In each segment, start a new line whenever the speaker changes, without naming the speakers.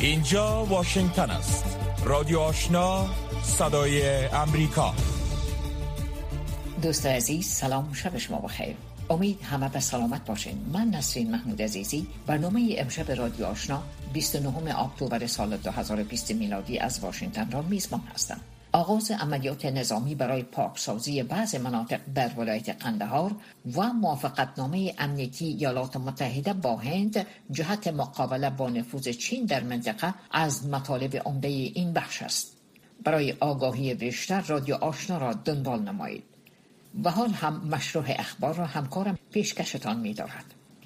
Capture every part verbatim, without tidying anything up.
اینجا واشنگتن است. رادیو آشنا، صدای امریکا.
دوست عزیز، سلام، شب شما بخیر. امید همه به سلامت باشین. من نسرین محمود عزیزی برنامه امشب رادیو آشنا بیست و نهم اکتبر سال دو هزار و بیست میلادی از واشنگتن را میزبان هستم. آغاز عملیات نظامی برای پاکسازی بعض مناطق در ولایت قندهار و موافقتنامه امنیتی ایالات متحده با هند جهت مقابله با نفوذ چین در منطقه از مطالب عمده این بخش است. برای آگاهی بیشتر رادیو آشنا را دنبال نمایید. و حال هم مشروع اخبار را همکارم پیشکشتان می دارد.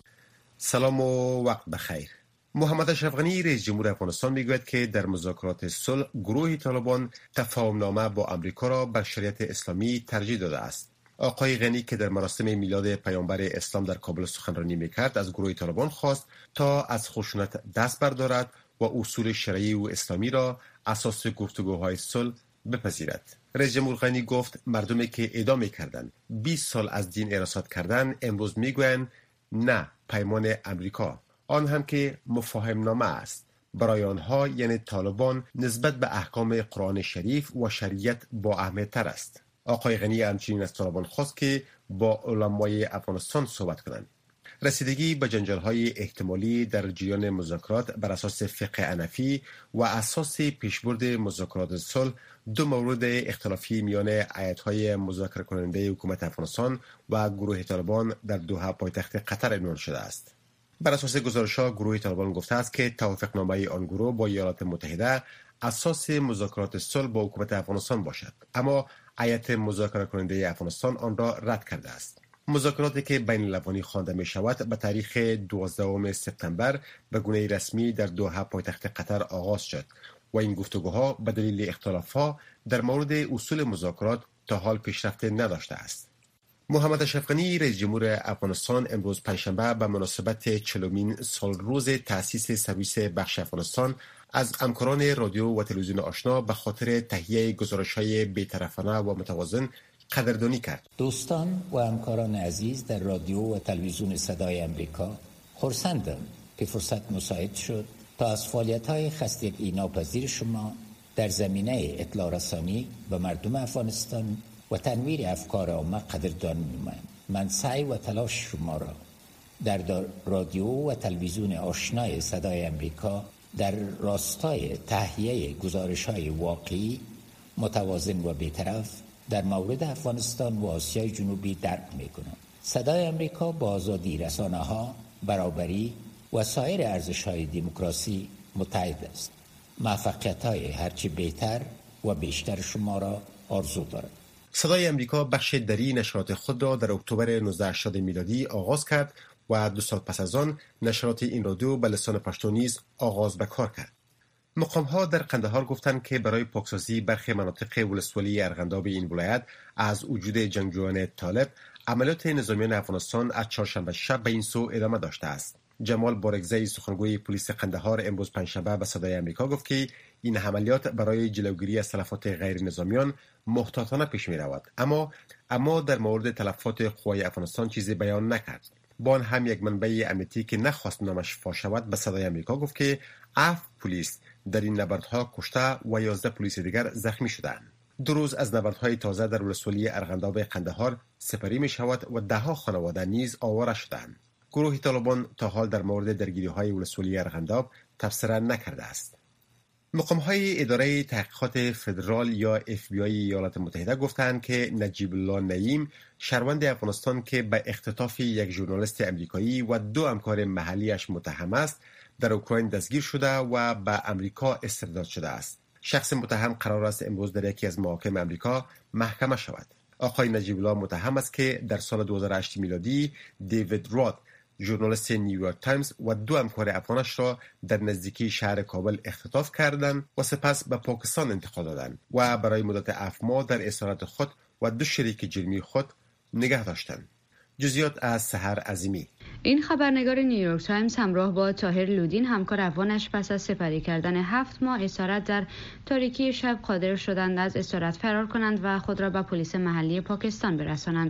سلام و وقت بخیر. محمد اشرف غنی رئیس جمهور افغانستان میگوید که در مذاکرات صلح گروه طالبان تفاهمنامه با امریکا را بر شریعت اسلامی ترجیح داده است. آقای غنی که در مراسم میلاد پیامبر اسلام در کابل سخنرانی میکرد از گروه طالبان خواست تا از خشونت دست بردارد و اصول شرعی و اسلامی را اساس گفتگوهای صلح بپذیرد. رئیس جمهور غنی گفت مردمی که اعدام میکردند بیست سال از دین ارشاد کردن امروز میگویند نه پیمان امریکا، آن هم که مفاهمه نامه است. برای آنها یعنی طالبان نسبت به احکام قرآن شریف و شریعت با اهمیت تر است. آقای غنی همچنین از طالبان خواست که با علمای افغانستان صحبت کنند. رسیدگی به جنجال‌های احتمالی در جریان مذاکرات بر اساس فقه حنفی و اساس پیشبرد مذاکرات صلح دو مورد اختلافی میان هیئت‌های مذاکره کننده حکومت افغانستان و گروه طالبان در دوحه پایتخت قطر عنوان شده است. بر اساس گزارش‌ها گروه طالبان گفته است که توافقنامه آن گروه با ایالات متحده اساس مذاکرات صلح با حکومت افغانستان باشد، اما هیئت مذاکره کننده افغانستان آن را رد کرده است. مذاکراتی که بین الاقوانی خوانده می شود به تاریخ دوازدهم سپتامبر به گونه رسمی در دوحه پایتخت قطر آغاز شد و این گفتگوها به دلیل اختلافات در مورد اصول مذاکرات تا حال پیشرفت نداشته است. محمد اشرف غنی رئیس جمهور افغانستان امروز پنجشنبه به مناسبت چهلمین سالروز تأسیس سرویس بخش افغانستان از همکاران رادیو و تلویزیون آشنا به خاطر تهیه گزارش‌های بی‌طرفانه و متوازن قدردانی کرد.
دوستان و همکاران عزیز در رادیو و تلویزیون صدای امریکا، خرسندم که فرصت مساعد شد تا از فعالیت‌های خستگی ناپذیر شما در زمینه اطلاع رسانی به مردم افغانستان و تنویر افکار عامه قدردانی نمایم. من سعی و تلاش شما را در رادیو و تلویزیون آشنای صدای امریکا در راستای تهیه گزارش‌های واقعی، متوازن و بی‌طرف در مورد افغانستان و آسیای جنوبی درک می‌کنم. صدای امریکا با آزادی رسانه‌ها، برابری و سایر ارزش‌های دموکراسی متحد است. موفقیت‌های هرچی بهتر و بیشتر شما را آرزو دارم.
صدای امریکا بخش دری نشرات خود را در اکتبر نوزده هشتاد میلادی آغاز کرد و دو سال پس از آن نشرات این رادیو به لسان پشتو نیز آغاز به کار کرد. مقام‌ها در قندهار گفتند که برای پاکسازی برخی مناطق ولسوالی ارغنداب این ولایت از وجود جنگجویان طالب، عملیات نظامیان افغانستان از چهارشنبه شب به این سو ادامه داشته است. جمال بارگزی سخنگوی پلیس قندهار امروز پنجشنبه به صدای امریکا گفت که این عملیات برای جلوگیری از تلفات غیر نظامیان محتاطانه پیش می رود، اما اما در مورد تلفات قوای افغانستان چیزی بیان نکرد. با آن هم یک منبع امنیتی که نخواست نامش فاش شود به صدای امریکا گفت که هفت پلیس در این نبردها کشته و یازده پلیس دیگر زخمی شدند. دو روز از نبردهای تازه در ولسوالی ارغنداب قندهار سپری می شود و ده ها خانواده نیز آواره شدند. گروه طالبان تا حال در مورد درگیری‌های ولسوالی ارغنداب تبصره نکرده است. مقام‌های اداره تحقیقات فدرال یا اف بی آی ایالات متحده گفتند که نجیب الله نعیم، شهروند افغانستان که به اختطاف یک ژورنالیست آمریکایی و دو همکار محلیش متهم است، در اوکراین دستگیر شده و به آمریکا استرداد شده است. شخص متهم قرار است امروز در یکی از محاکم آمریکا محکمه شود. آقای نجیب الله متهم است که در سال دو هزار و هشت میلادی دیوید راد، ژورنالیست نیویورک تایمز و دو همکار افغانش را در نزدیکی شهر کابل اختطاف کردند و سپس به پاکستان انتقال دادند و برای مدت هفت ماه در اسارت خود و دو شریک جرمی خود نگه داشتند. جزئیات از سحر عظیمی.
این خبرنگار نیویورک تایمز همراه با طاهر لودین همکار افغانش پس از سپری کردن هفت ماه اسارت در تاریکی شب قادر شدند از اسارت فرار کنند و خود را به پلیس محلی پاکستان برسانند.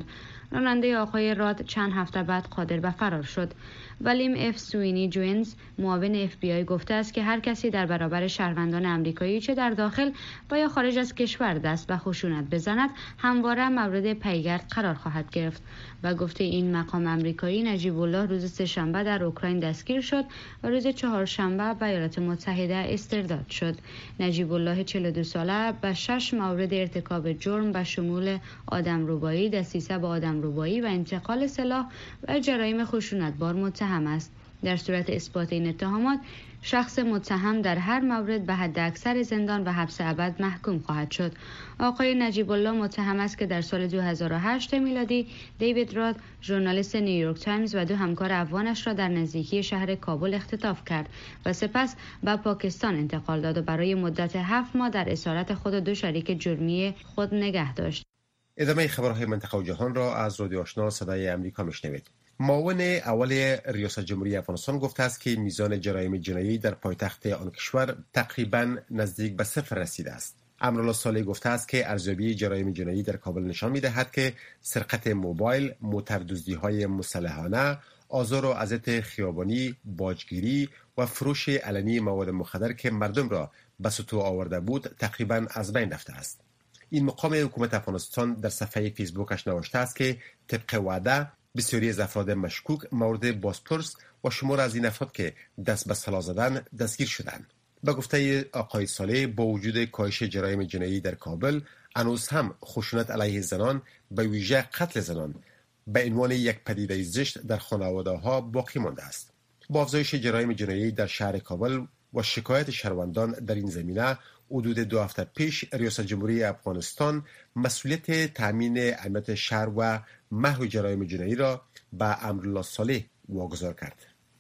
راننده آقای راد چند هفته بعد قادر به فرار شد. ولیم اف سوینی جوینز، معاون اف بی آی، گفته است که هر کسی در برابر شهروندان آمریکایی چه در داخل و یا خارج از کشور دست به خشونت بزند همواره مورد پیگرد قرار خواهد گرفت و گفته این مقام آمریکایی نجیب الله روز سه‌شنبه در اوکراین دستگیر شد و روز چهارشنبه به ایالات متحده استرداد شد. نجیب الله چهل و دو ساله به شش مورد ارتکاب جرم به شمول آدمربایی، دسیسه به آدمربایی و انتقال سلاح و جرایم خشونتبار متهم است. در صورت اثبات این اتهامات، شخص متهم در هر مورد به حد اکثر زندان و حبس ابد محکوم خواهد شد. آقای نجیب الله متهم است که در سال دو هزار و هشت میلادی دیوید راد، ژورنالیست نیویورک تایمز و دو همکار افغانش را در نزدیکی شهر کابل اختطاف کرد و سپس به پاکستان انتقال داد و برای مدت هفت ماه در اسارت خود و دو شریک جرمی خود نگه داشت.
ادامه خبرهای منطقه و جهان را از رادیو آشنا صدای امریکا میشنوید. معاون اول ریاست جمهوری افغانستان گفته است که میزان جرایم جنایی در پایتخت آن کشور تقریبا نزدیک به صفر رسیده است. امرالله صالح گفته است که ارزیابی جرایم جنایی در کابل نشان می‌دهد که سرقت موبایل، موتردزدی‌های مسلحانه، آزار و اذیت خیابانی، باجگیری و فروش علنی مواد مخدر که مردم را به سطوح آورده بود تقریبا از بین رفته است. این مقام حکومت افغانستان در صفحه فیسبوکش نوشته است که طبق وعده بسیاری از افراد مشکوک مورد بازپرس و شمار از این افراد که دست به سلاح زدن دستگیر شدند. به گفته آقای صالح، با وجود کاهش جرایم جنایی در کابل، هنوز هم خشونت علیه زنان به ویژه قتل زنان به عنوان یک پدیده زشت در خانواده‌ها باقی مانده است. با افزایش جرایم جنایی در شهر کابل و شکایت شهروندان در این زمینه، حدود دو هفته پیش ریاست جمهوری افغانستان مسئولیت تامین امنیت شهر و محو جرایم جنایی را به امرالله صالح واگذار کرد.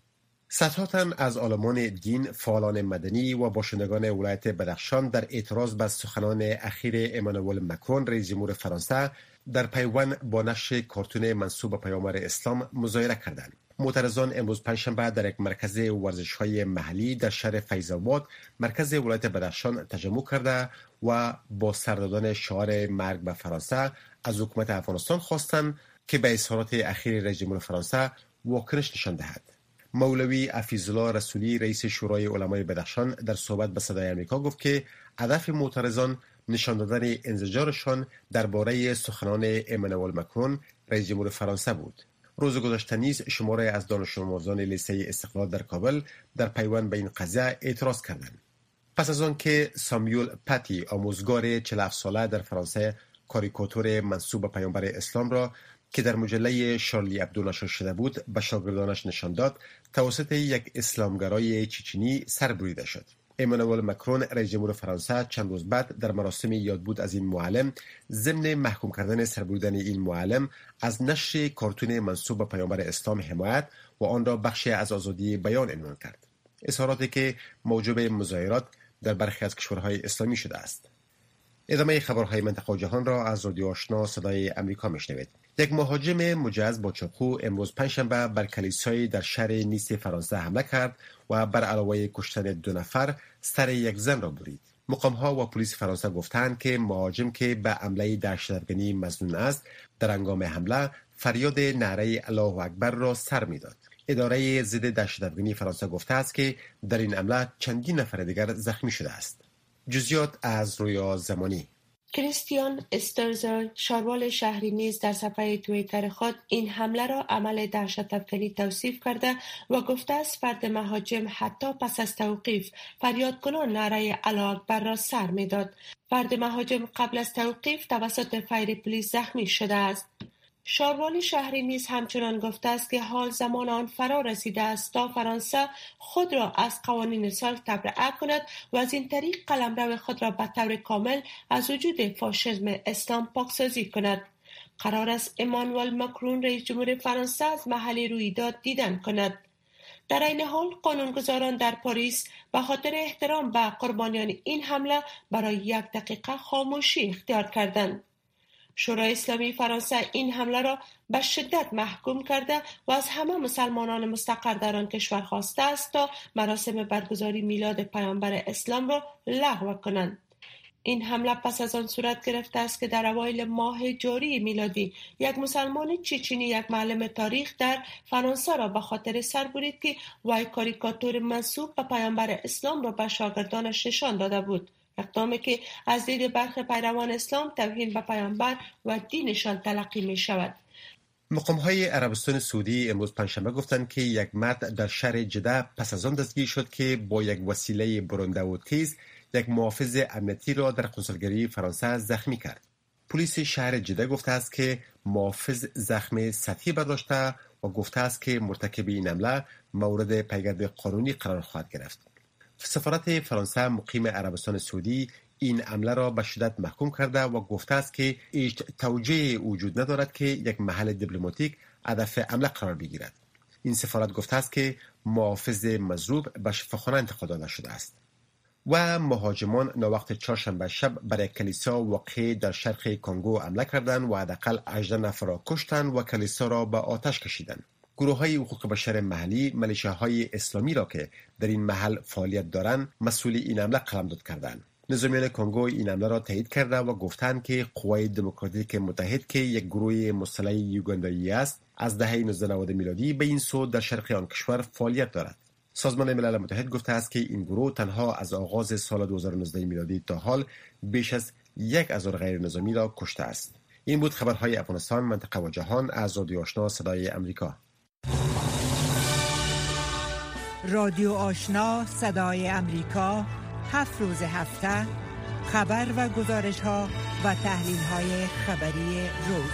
صدها تن از عالمان دین، فعالان مدنی و باشندگان ولایت بدخشان در اعتراض به سخنان اخیر امانوئل مکرون رئیس جمهور فرانسه در پیوند با نشر کارتون منسوب به پیامبر اسلام مظاهره کردند. معترضان امروز پنجشنبه در یک مرکز ورزش‌های محلی در شهر فیض‌آباد، مرکز ولایت بدخشان تجمع کرده و با سر دادن شعار مرگ به فرانسه از حکومت افغانستان خواستند که به اظهارات اخیر رئیس جمهور فرانسه واکنش نشان دهد. مولوی حفیظ‌الله رسولی رئیس شورای علمای بدخشان در صحبت به صدای آمریکا گفت که هدف معترضان نشان دادن انزجارشان درباره سخنان امانوئل مکرون رئیس جمهور فرانسه بود. روز گذشته نیز شماری از دانش آموزان لیسه استقلال در کابل در پیوند به این قضیه اعتراض کردند. پس از آن که سامیول پتی، آموزگار چهل و هفت ساله در فرانسه، کاریکاتور منسوب به پیامبر اسلام را که در مجله شارلی ابدو نشر شده بود به شاگردانش نشان داد، توسط یک اسلامگرای چچنی سر بریده شد. امانوئل مکرون رئیس جمهور فرانسه چند روز بعد در مراسم یادبود از این معلم ضمن محکوم کردن سربریدن این معلم از نشر کارتون منسوب به پیامبر اسلام حمایت و آن را بخشی از آزادی بیان عنوان کرد. اظهاراتی که موجب مظاهرات در برخی از کشورهای اسلامی شده است. ادامه خبرهای منطقه و جهان را از رادیو آشنا صدای امریکا میشنوید. یک مهاجم مجهز با چاقو امروز پنجشنبه بر کلیسایی در شهر نیس فرانسه حمله کرد و بر علاوه کشتن دو نفر سر یک زن را برید. مقام‌ها و پلیس فرانسه گفتند که مهاجم که به حمله دهشت‌افکنی مظنون است، در هنگام حمله فریاد نعره الله اکبر را سر می‌داد. اداره ضد دهشت‌افکنی فرانسه گفته است که در این حمله چندین نفر دیگر زخمی شده است. جزئیات از رویا زمانی.
کریستیان استرزر، شاروال شهری نیز در صفحه توییتر خود این حمله را عمل دهشت‌افکنی توصیف کرده و گفته است فرد مهاجم حتی پس از توقیف فریاد کنان نعره الله اکبر را سر می‌داد. فرد مهاجم قبل از توقیف توسط فیر پلیس زخمی شده است. شاروال شهری نیز همچنان گفته است که حال زمان آن فرا رسیده است تا فرانسه خود را از قوانین سال تبرئه کند و از این طریق قلمرو خود را به طور کامل از وجود فاشیسم اسلام پاکسازی کند. قرار است امانوئل مکرون رئیس جمهور فرانسه از محل رویداد دیدن کند. در این حال قانونگذاران در پاریس به خاطر احترام به قربانیان این حمله برای یک دقیقه خاموشی اختیار کردند. شورای اسلامی فرانسه این حمله را به شدت محکوم کرده و از همه مسلمانان مستقر در آن کشور خواسته است تا مراسم برگزاری میلاد پیامبر اسلام را لغو کنند. این حمله پس از آن صورت گرفته است که در اوایل ماه جاری میلادی یک مسلمان چچنی یک معلم تاریخ در فرانسه را به خاطر سر برید که وی کاریکاتور منسوب به پیامبر اسلام را به شاگردانش نشان داده بود. اقدامی که از دید برخی پیروان اسلام توهین به پیامبر و دینشان تلقی می شود.
مقام‌های عربستان سعودی امروز پنجشنبه گفتند که یک مرد در شهر جده پس از آن دستگیر شد که با یک وسیله برنده و تیز یک محافظ امنیتی را در کنسولگری فرانسه زخمی کرد. پلیس شهر جده گفته است که محافظ زخم سطحی برداشته و گفته است که مرتکب این حمله مورد پیگرد قانونی قرار خواهد گرفت. سفارت فرانسه مقیم عربستان سعودی این حمله را به شدت محکوم کرده و گفته است که هیچ توجیهی وجود ندارد که یک محل دیپلماتیک هدف حمله قرار بگیرد. این سفارت گفته است که محافظ مضروب به شفاخانه انتقال داده شده است. و مهاجمان ناوقت چهارشنبه شب برای کلیسا واقع در شرق کنگو حمله کردند و حداقل هجده نفر را کشتند و کلیسا را به آتش کشیدند. گروه‌های حقوق بشر محلی ملیشه‌های اسلامی را که در این محل فعالیت دارند مسئول این حمله قلمداد کردند. نظامیان کنگو این حمله را تایید کرده و گفتند که قوای دموکراتیک متحد که یک گروه مسلح یوگندایی است از دهه نوزده نود میلادی به این سو در شرق آن کشور فعالیت دارد. سازمان ملل متحد گفته است که این گروه تنها از آغاز سال دو هزار و نوزده میلادی تا حال بیش از یک هزار غیر نظامی را کشته است. این بود خبرهای افغانستان، منطقه و جهان از رادیو آشنا صدای امریکا.
رادیو آشنا صدای امریکا، هفت روز هفته خبر و گزارش ها و تحلیل های خبری روز.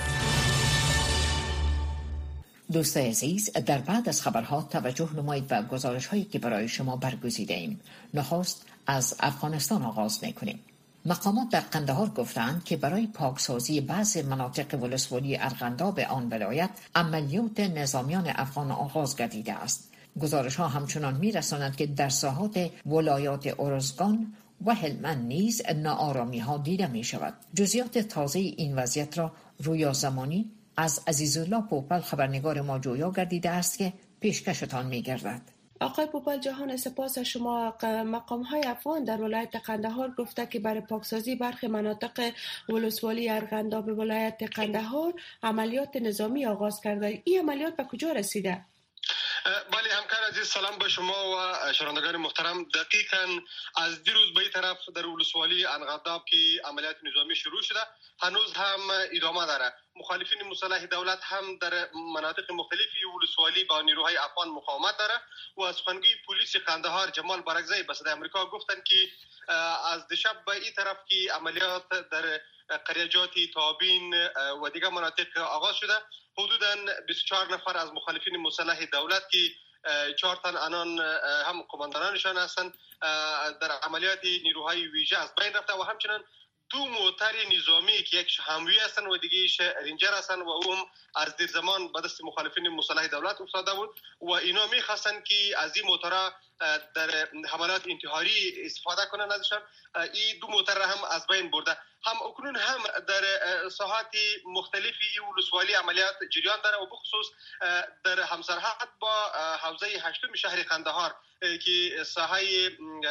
دوستای عزیز، در بعد از خبرها توجه نمایید به گزارش هایی که برای شما برگزیده ایم. نخست از افغانستان آغاز میکنیم. مقامات در قندهار گفتند که برای پاکسازی بعضی مناطق ولسوالی ارغنداب آن ولایت عملیات نظامیان افغان آغاز گردیده است. گزارش ها همچنان می رساند که در ساحات ولایات ارزگان و هلمند نیز ناآرامی ها دیده می شود. جزئیات تازه این وضعیت را رویا زمانی از عزیزالله پوپل خبرنگار ما جویا گردیده است که پیشکشتان می گردد.
آقای پوپل جهان، سپاس شما. مقام های افغان در ولایت قندهار گفته که برای پاکسازی برخی مناطق ولسوالی ارغنداب ولایت قندهار عملیات نظامی آغاز کرده. این عملیات به کجا رسیده؟
بله همکار عزیز، سلام به شما و شنوندگان محترم. دقیقاً از دیروز به این طرف در ولسوالی ارغنداب که عملیات نظامی شروع شده هنوز هم ادامه داره. مخالفین مسلح دولت هم در مناطق مختلفی ولسوالی با نیروهای افغان مقاومت داره و سخنگوی پلیس قندهار جمال بارکزی به صدای آمریکا گفتند که از دیشب به این طرف که عملیات در قریجات تابین و دیگر مناطق آغاز شده، حدوداً بیست و چهار نفر از مخالفین مسلح دولت که چهار تن آنان هم قماندانانشان هستند در عملیات نیروهای ویژه از بین رفته و همچنین دو موتر نظامی که یک حموی هستند و دیگه‌اش رنجر هستند و اون از دیر زمان به دست مخالفین مسلح دولت افتاده بود و اینا می‌خواستند که از این موترها در حملات انتحاری استفاده کنند ازشان. این دو موتر را هم از بین برده. هم اکنون هم در ساحات مختلفی ولسوالی عملیات جریان داره و بخصوص در همسرحد با حوزه هشتم شهر قندهار که ساحه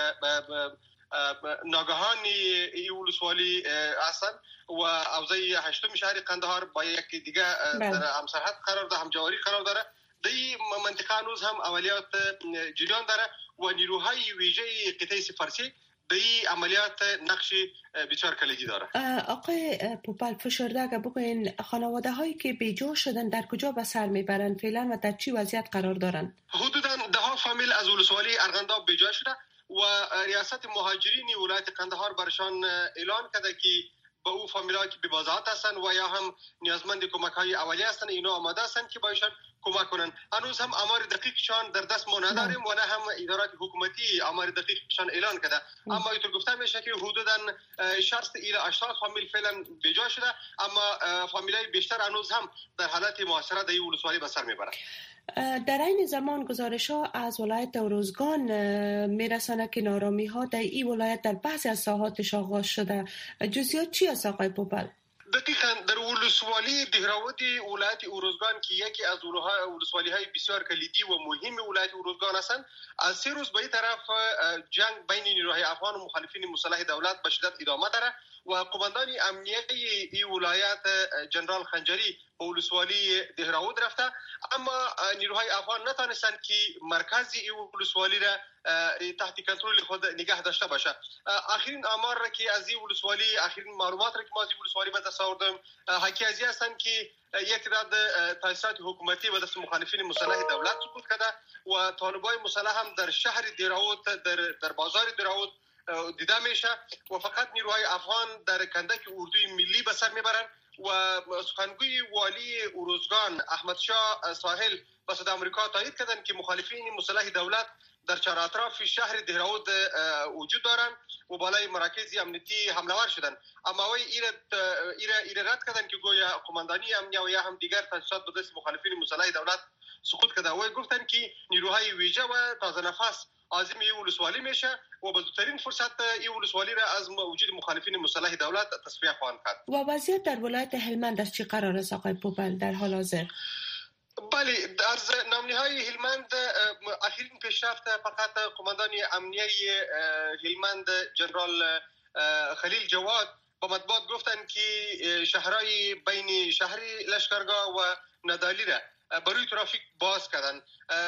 ناگهانی ولسوالی هستند و حوزه هشتم شهر قندهار با یک دیگه در همسرحد قرار داره، همجواری قرار داره. در این منطقه هنوز هم عملیات جریان داره و نیروهای ویژه قطعه سفارسی به این عملیات نقش بسیار کلیدی داره.
آقای پوپل فشرده اگر بگوین خانواده هایی که بیجا شدن در کجا به سر میبرند فعلا و در چی وضعیت قرار دارند؟
حدودا ده ها فامیل از ولسوالی ارغنداب بیجا شده و ریاست مهاجرین ولایت قندهار برشان اعلان کرده که با او فامیل‌ها که بی‌بازات هستند و یا هم نیازمند کمک‌های اولیه هستند اینا آماده هستند که بایشان کمک کنند. هنوز هم آمار دقیقشان در دست ما نداریم و نه هم ادارات حکومتی آمار دقیقشان اعلان کرده. اما اینطور گفته میشه که حدوداً شصت الی هشتاد فامیل فعلا بجا شده، اما فامیل‌های بیشتر هنوز هم در حالت محاصره در ولسوالی به سر میبرند.
در این زمان گزارش ها از ولایت ارزگان میرسانه که نارامی ها در این ولایت در بعضی از ساحاتش آغاز شده. جزئیات چی است آقای پوپل؟
دقیقاً در ولسوالی دهراودی ولایت اروزگان که یکی از ولسوالی های بسیار کلیدی و مهم ولایت اروزگان هستند، از سه روز به این طرف جنگ بین نیروهای افغان و مخالفین مسلح دولت به شدت ادامه داره و قماندان امنیتی این ولایت جنرال خنجری به ولسوالی دهراود رفته، اما نیروهای افغان نتانستند که مرکز این ولسوالی را تحت کنترل خود نگه داشته باشه. آخرین آمار را که از این ولسوالی، آخرین معلومات را که ما از این ولسوالی به دست آوردم حاکی از این هستند که یک تعداد تاسیسات حکومتی به دست مخالفین مسلح دولت سقوط کرده و طالبای مسلح هم در شهر دهراود، در در بازار دهراود دیده میشه و فقط نیروهای افغان در کندک اردوی ملی به سر میبرند و سخنگوی والی اروزگان احمد شاه ساحل به صدای آمریکا تایید کردند که مخالفین مسلح دولت در چهار اطراف شهر دهراود وجود دارند و بالای مراکز امنیتی حمله ور شدند، اما وی ایره ایره ایره رد کردند که گویا قماندانی امنیه و یا هم دیگر تاسیسات به دست مخالفین مسلح دولت سقوط کرده و گفتند که نیروهای ویژه و تازه نفس عازم این ولسوالی میشه و به زودترین فرصت این ولسوالی را از وجود مخالفین مسلح دولت تصفیه خواهند کرد.
و وضعیت در ولایت هلمند از چه قرار است آقای پوپل در حال حاضر؟
بله، در نامنهای هلمند اخیرین پیشرفت فقط قماندان امنیه هلمند جنرال خلیل جواد با مطبوعات گفتند که شهرهای بین شهر لشکرگاه و ندالی را بروی ترافیک باز کردن.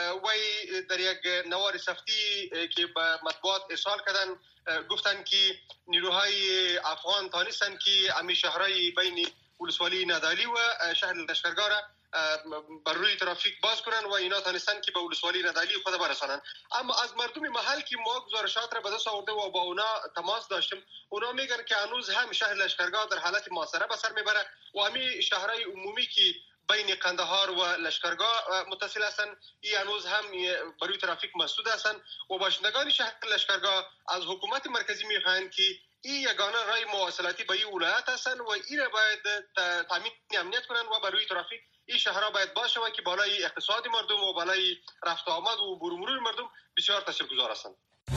وی در یک نوار سفتی که به مطبوعات ارسال کردن گفتن که نیروهای افغان تانستن که امی شهرهای بین ولسوالی ندالی و شهر لشکرگاه را بر روی ترافیک باز کنن و اینا تانستن که به ولسوالی ندالی خود برسانن. اما از مردم محل که ما گزارشات را به دست آورده و با اونا تماس داشتیم، اونا میگن که هنوز هم شهر لشکرگاه در حالت محاصره به سر میبره و همین شهرهای عمومی که بین قندهار و لشکرگاه متصل هستند ای هنوز هم بروی ترافیک مسدود هستند و باشندگان شهر لشکرگاه از حکومت مرکزی میخواهند که این یگانه راه مواصلاتی به این ولایت هستند و این را باید تامین امنیت کنند و بروی ترافیک این شهرها باید باشه و که بالای اقتصاد مردم و بالای رفت آمد و مرور مردم بسیار تاثیرگذار هستند.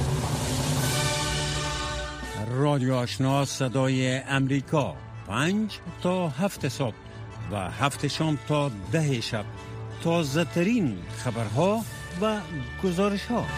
رادیو آشنا صدای امریکا، پنج تا هفت صبح و هفت شام تا ده شب، تازه ترین خبرها و گزارش ها.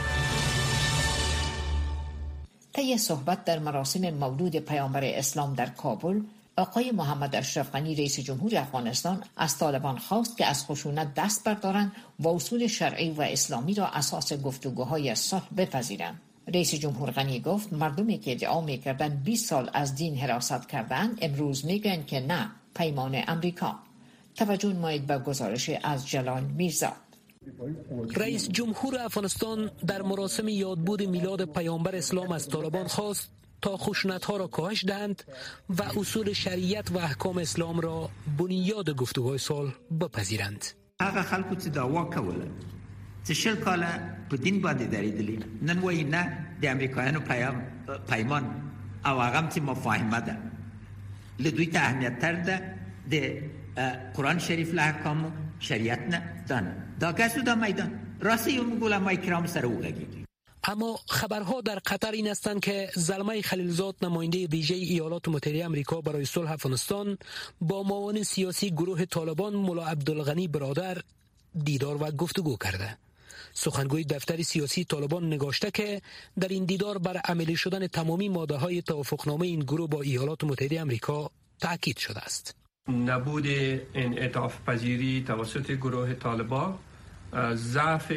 طی صحبت در مراسم مولود پیامبر اسلام در کابل، آقای محمد اشرف غنی رئیس جمهور افغانستان از طالبان خواست که از خشونت دست بردارند و اصول شرعی و اسلامی را اساس گفتگوهای صلح بپذیرند. رئیس جمهور غنی گفت مردمی که ادعا می‌کردند بیست سال از دین حراست کردند امروز میگن که نه، پیمان امریکا. توجه نمایید به گزارش از جلال میرزا.
رئیس جمهور افغانستان در مراسم یادبود میلاد پیامبر اسلام از طالبان خواست تا خشونت‌ها را کاهش دهند و اصول شریعت و احکام اسلام را بنیاد گفتگوهای صلح بپذیرند.
هغه خلکو چې دعوا کوله چې شل کاله په دین باندې درېدلي نن وایي نه د امریکایانو پیمان او هغه چې مفاهمه ده له دوی ته اهمیت تر ده د قرآن شریف له احکام شریعت نه دانه دا کسو دا میدان راستی اون علمای کرام سر اوغگی.
اما خبرها در قطر این هستند که زلمه خلیلزاد نماینده ویژه ایالات متحده آمریکا برای صلح افغانستان با معاون سیاسی گروه طالبان ملا عبدالغنی برادر دیدار و گفتگو کرده. سخنگوی دفتر سیاسی طالبان نگاشته که در این دیدار بر عملی شدن تمامی ماده‌های توافقنامه این گروه با ایالات متحده آمریکا تاکید شده است.
نبود انعطاف پذیری توسط گروه طالبان، ضعف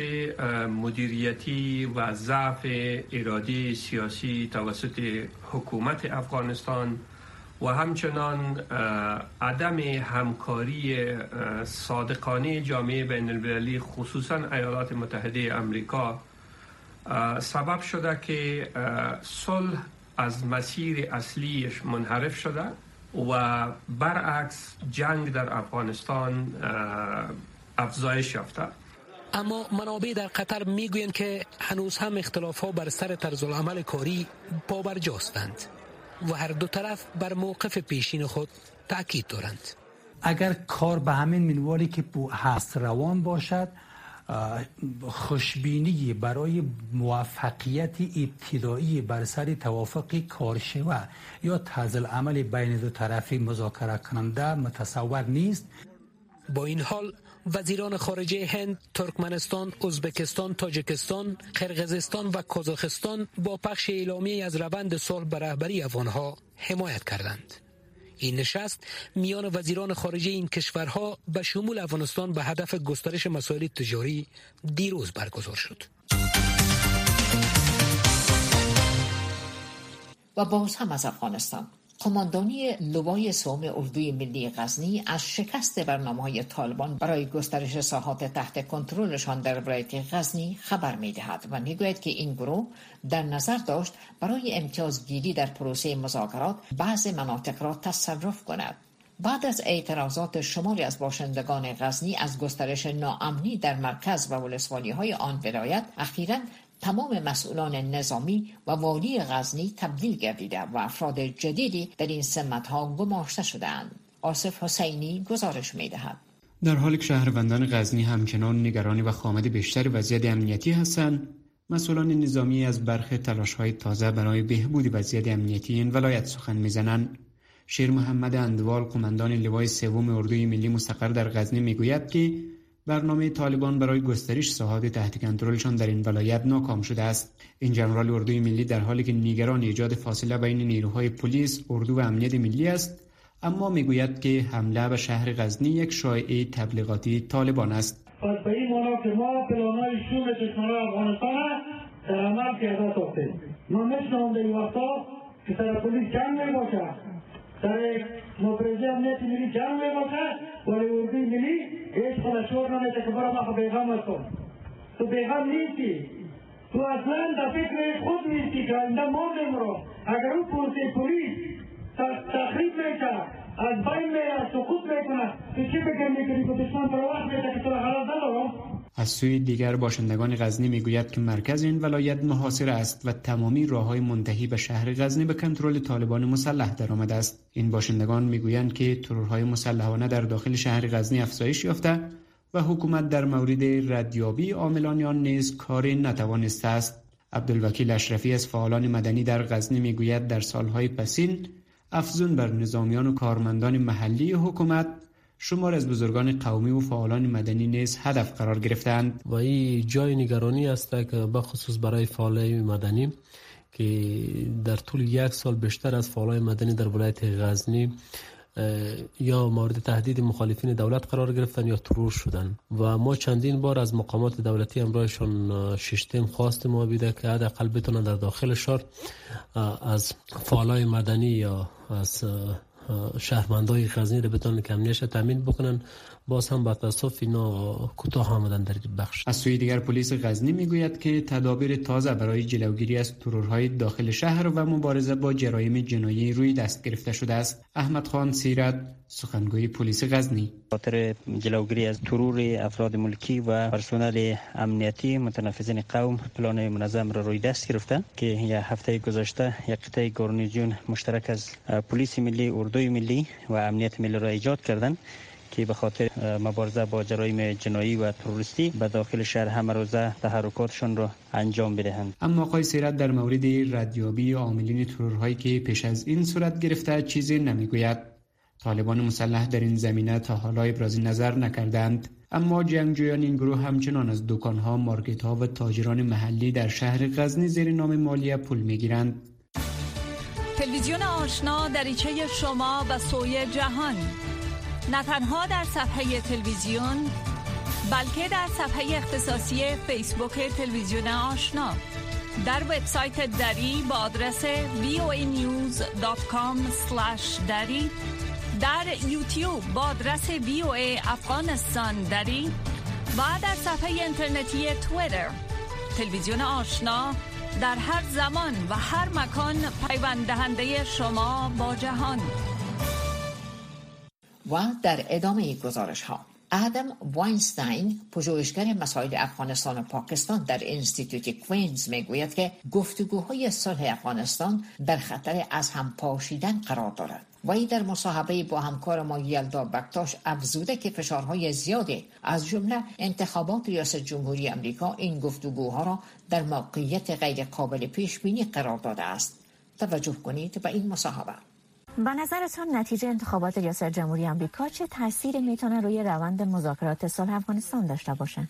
مدیریتی و ضعف اراده سیاسی توسط حکومت افغانستان و همچنان عدم همکاری صادقانه جامعه بین المللی خصوصا ایالات متحده آمریکا سبب شده که صلح از مسیر اصلیش منحرف شده و برعکس جنگ در افغانستان افزایش یافته.
اما منابع در قطر میگویند که هنوز هم اختلاف‌ها بر سر طرز العمل کاری پابرجاستند و هر دو طرف بر موقف پیشین خود تأکید دارند.
اگر کار به همین منوالی که هست روان باشد،
خوشبینی برای موفقیت ابتدایی بر سر توافق کارشوه یا طرز العمل بین دو طرف مذاکره کننده متصور نیست. با این حال وزیران خارجه هند، ترکمنستان، ازبکستان، تاجیکستان، قرقیزستان و کازاخستان با پخش اعلامیه از روند صلح به رهبری افغانها حمایت کردند. این نشست میان وزیران خارجه این کشورها به شمول افغانستان به هدف گسترش مسائل تجاری دیروز برگزار شد.
و باز هم از افغانستان، قماندانی لوای سوم اردوی ملی غزنی از شکست برنامه‌های طالبان برای گسترش ساحات تحت کنترلشان در ولایت غزنی خبر می‌دهد و می‌گوید که این گروه در نظر داشت برای امتیازگیری در پروسه مذاکرات بعض مناطق را تصرف کند. بعد از اعتراضات شماری از باشندگان غزنی از گسترش ناامنی در مرکز و ولسوالی‌های آن ولایت، اخیراً تمام مسئولان نظامی و والی غزنی تبدیل گردیده و افراد جدیدی در این سمت‌ها گماشته شدند. آصف حسینی گزارش می‌دهد.
در حالی که شهروندان غزنی همچنان نگرانی و خامد بیشتر وضعیت امنیتی هستند، مسئولان نظامی از برخی تلاش‌های تازه برای بهبود وضعیت امنیتی این ولایت سخن می‌زنند. شیر محمد اندوال، قماندان لوای سوم اردوی ملی مستقر در غزنی، میگوید که برنامه طالبان برای گسترش ساحات تحت کنترلشان در این ولایت ناکام شده است. این ژنرال اردوی ملی در حالی که نگران ایجاد فاصله بین نیروهای پلیس، اردو و امنیت ملی است، اما میگوید که حمله به شهر غزنی یک شایعه تبلیغاتی طالبان است.
پس به این معنا که ما پلان‌های شوم دشمنان افغانستان در عمل پیاده ساختیم. ما نشنم در این وقتا که سر پلیس جنگ میباشه، سر مبارزه امنیت ملی جنگ میباشه، ولی اردوی ملی هیچ خدا شور نمیشه که برای ما بیغم هستم. تو بیغم نیستی، تو اصلا در فکر خود نیستی که آینده مردم رو اگر اون پروسه پلیس تخریب میشه، از بین میره، سقوط میکنه، تو چی فکر میکنی که دشمن پر وقت میشه که تو را حالت ندارم؟
از سوی دیگر باشندگان غزنی میگوید که مرکز این ولایت محاصره است و تمامی راههای منتهی به شهر غزنی به کنترل طالبان مسلح درآمده است. این باشندگان میگویند که ترورهای مسلحانه در داخل شهر غزنی افزایش یافته و حکومت در مورد ردیابی عاملان آن نیز کاری نتوانسته است. عبدالوکیل اشرفی از فعالان مدنی در غزنی میگوید در سالهای پسین افزون بر نظامیان و کارمندان محلی حکومت، شمار از بزرگان قومی و فعالان مدنی نیز هدف قرار گرفتند.
و این جای نگرانی است که بخصوص برای فعالان مدنی که در طول یک سال بیشتر از فعالان مدنی در ولایت غزنی یا مورد تهدید مخالفین دولت قرار گرفتن یا ترور شدن و ما چندین بار از مقامات دولتی همراهشون ششتیم خواست ما بیده که حداقل بتونن در داخل شهر از فعالان مدنی یا از شهروندای غزنی رو بتونن که امنیتش تامین بکنن. باز هم با تاسف اینا کوتاه آمدن در این بخش.
از سوی دیگر پلیس غزنی میگوید که تدابیر تازه برای جلوگیری از ترورهای داخل شهر و مبارزه با جرایم جنایی روی دست گرفته شده است. احمد خان سیرت، سخنگوی پلیس غزنی:
خاطر جلوگیری از ترور افراد ملکی و پرسنل امنیتی متنفذین قوم پلان منظم را روی دست گرفته که یک هفته گذشته یک قطعه گارنیزیون مشترک از پلیس ملی، اردوی ملی و امنیت ملی را ایجاد کردند که به خاطر مبارزه با جرایم جنایی و تروریستی به داخل شهر همه روزه تحرکاتشون را انجام بدهند.
اما آقای سیرت در مورد ردیابی عاملین ترورهایی که پیش از این صورت گرفته چیزی نمیگوید. طالبان مسلح در این زمینه تا حالا ابراز نظر نکردند، اما جنگجویان این گروه همچنان از دکانها، مارکتها و تاجران محلی در شهر غزنی زیر نام مالیه پول میگیرند.
تلویزیون آشنا دریچه شما به سوی جهان، نه تنها در صفحه تلویزیون بلکه در صفحه اختصاصی فیسبوک تلویزیون آشنا، در وبسایت دری با آدرس وی او ای نیوز دات کام اسلش دری، در یوتیوب با آدرس وی او ای افغانستان دری و در صفحه اینترنتی توییتر. تلویزیون آشنا در هر زمان و هر مکان پیوند دهنده شما با جهان.
و در ادامه گزارش ها، آدم واینستاین، پژوهشگر مسائل افغانستان و پاکستان در انستیتوت کوینز، میگوید که گفتگوهای صلح افغانستان در خطر از هم پاشیدن قرار دارد. وی در مصاحبه با همکار ما یلدا بکتاش افزوده که فشارهای زیادی از جمله انتخابات ریاست جمهوری آمریکا این گفتگوها را در موقعیت غیر قابل پیش بینی قرار داده است. توجه کنید به این مصاحبه.
به نظرتان نتیجه انتخابات ریاست جمهوری آمریکا چه تأثیری میتونه روی روند مذاکرات صلح افغانستان داشته باشه؟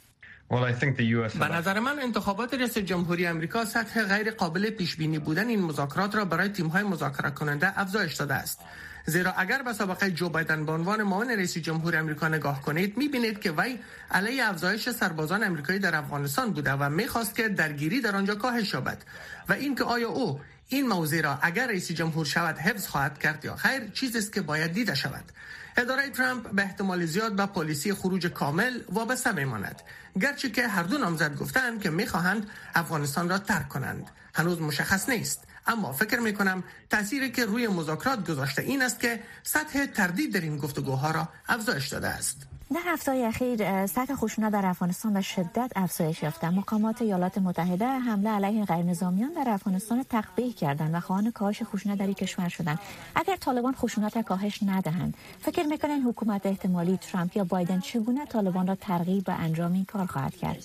به نظر من انتخابات ریاست جمهوری آمریکا سطح غیر قابل پیش بینی بودن این مذاکرات را برای تیم‌های مذاکره کننده افزایش داده است. زیرا اگر به سابقه جو بایدن به عنوان معاون رئیس جمهور آمریکا نگاه کنید، می‌بینید که وی علیه افزایش سربازان آمریکایی در افغانستان بوده و می‌خواست که درگیری در آنجا کاهش یابد و اینکه آیا او این موضوع را اگر رئیس جمهور شود حفظ خواهد کرد یا خیر، چیزی است که باید دیده شود. اداره ترامپ به احتمال زیاد به پالیسی خروج کامل وابسته میماند، گرچه که هر دو نامزد گفتند که میخواهند افغانستان را ترک کنند. هنوز مشخص نیست، اما فکر میکنم تأثیری که روی مذاکرات گذاشته این است که سطح تردید در این گفتگوها را افزایش داده است.
در هفته‌های اخیر سطح خشونت در افغانستان به شدت افزایش یافته. مقامات ایالات متحده حمله علیه غیرنظامیان در افغانستان تقبیح کردند و خواهان کاهش خشونت در این کشور شدند. اگر طالبان خشونت را کاهش ندهند، فکر می‌کنید حکومت احتمالی ترامپ یا بایدن چگونه طالبان را ترغیب به انجام این کار خواهد کرد؟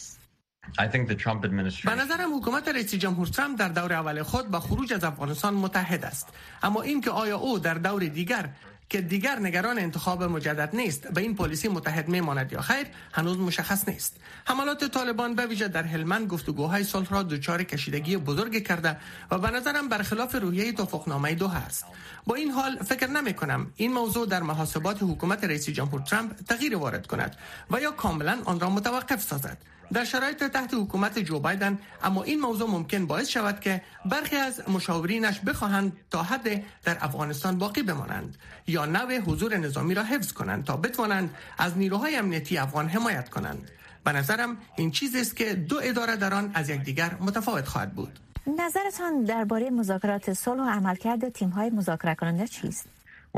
به نظرم حکومت رئیس جمهور ترامپ در دور اول خود با خروج از افغانستان متحد است، اما اینکه آیا او در دور دیگر که دیگر نگران انتخاب مجدد نیست به این پالیسی متحد میماند یا خیر، هنوز مشخص نیست. حملات طالبان به ویژه در هلمند گفتگوهای صلح را دچار کشیدگی بزرگ کرده و به نظرم برخلاف روحیه توافقنامه دوحه است. با این حال فکر نمی کنم این موضوع در محاسبات حکومت رئیس جمهور ترامپ تغییر وارد کند و یا کاملا آن را متوقف سازد. در شرایط تحت حکومت جو بایدن اما این موضوع ممکن باعث شود که برخی از مشاورینش بخواهند تا حد در افغانستان باقی بمانند یا نوع حضور نظامی را حفظ کنند تا بتوانند از نیروهای امنیتی افغان حمایت کنند. به نظرم این چیزی است که دو اداره در آن از یکدیگر متفاوت خواهد بود.
نظرتان درباره مذاکرات صلح و عملکرد تیم‌های مذاکره کننده چیست؟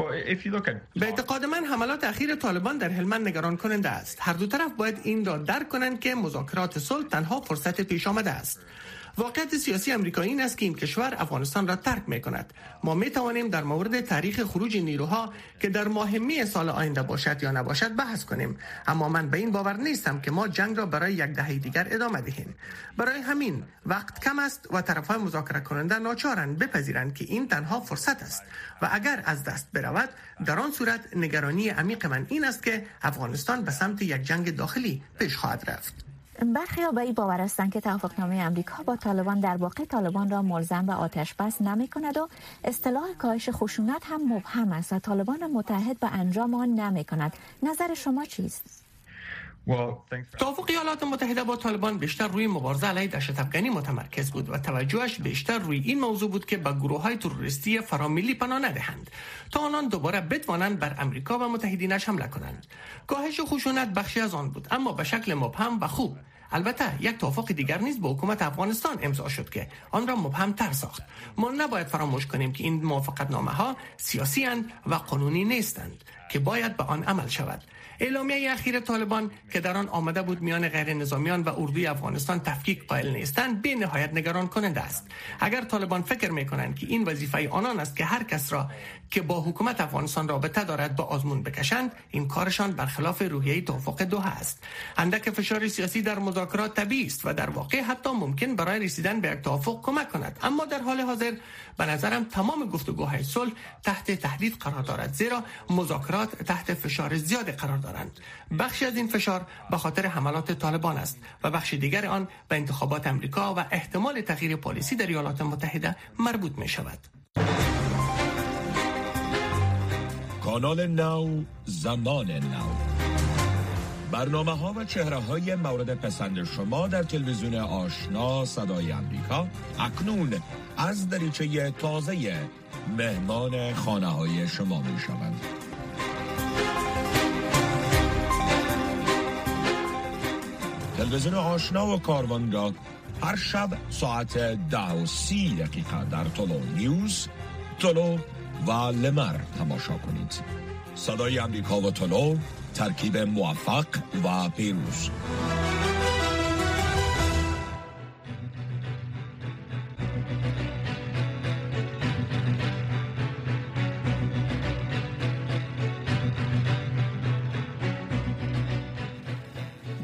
به اعتقاد من حملات اخیر طالبان در هلمند نگران کننده است. هر دو طرف باید این را درک کنند که مذاکرات صلح تنها فرصت پیش آمده است. واقعیت سیاسی امریکایی این است که این کشور افغانستان را ترک می کند. ما می توانیم در مورد تاریخ خروج نیروها که در ماه می سال آینده باشد یا نباشد بحث کنیم، اما من به این باور نیستم که ما جنگ را برای یک دهه دیگر ادامه دهیم. برای همین وقت کم است و طرفهای مذاکره کننده ناچارند بپذیرند که این تنها فرصت است و اگر از دست برود در آن صورت نگرانی عمیق من این است که افغانستان به سمت یک جنگ داخلی پیش خواهد رفت.
برخی‌ها به این باور هستند که توافقنامه آمریکا با طالبان در واقع طالبان را ملزم به آتش بس نمی‌کند و اصطلاح کاهش خشونت هم مبهم است و طالبان را متحد به انجام آن نمی‌کند. نظر شما چیست؟
توافق ایالات متحده با طالبان بیشتر روی مبارزه علیه دهشت‌افکنی متمرکز بود و توجهش بیشتر روی این موضوع بود که به گروه‌های تروریستی فراملی پناه ندهند تا آنان دوباره بتوانند بر امریکا و متحدینش حمله کنند. کاهش خشونت بخشی از آن بود، اما به شکل مبهم و خوب. البته یک توافق دیگر نیز با حکومت افغانستان امضا شد که آن را مبهم تر ساخت. ما نباید فراموش کنیم که این موافقتنامه ها سیاسی اند و قانونی نیستند که باید به آن عمل شود. اعلامیه اخیر طالبان که در آن آمده بود میان غیر نظامیان و اردوی افغانستان تفکیک قائل نیستند به نهایت نگران کننده است. اگر طالبان فکر میکنند که این وظیفه آنان است که هر کس را که با حکومت افغانستان رابطه دارد با آزمون بکشند، این کارشان برخلاف روحیه توافق دوحه است. اندک فشار سیاسی در مذاکرات طبیعی است و در واقع حتی ممکن برای رسیدن به یک توافق کمک کند، اما در حال حاضر به نظرم تمام گفتگوهای صلح تحت تهدید قرار دارد، زیرا مذاکرات تحت فشار زیاد قرار دارند. بخشی از این فشار به خاطر حملات طالبان است و بخش دیگر آن به انتخابات امریکا و احتمال تغییر پالیسی در ایالات متحده مربوط می شود.
کانال نو، زمان نو، برنامه ها و چهره های مورد پسند شما در تلویزیون آشنا صدای امریکا اکنون از دریچه تازه مهمان خانه های شما می شوند. تلویزیون آشنا و کاروان را هر شب ساعت ده و سی دقیقه در طلو نیوز، طلو و لمر تماشا کنید. صدای امریکا و طلو، ترکیب موفق و پیروز.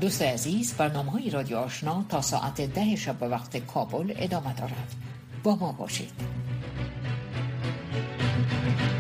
دوست عزیز، برنامه‌های رادیو آشنا تا ساعت ده شب به وقت کابل ادامه دارد. با ما باشید.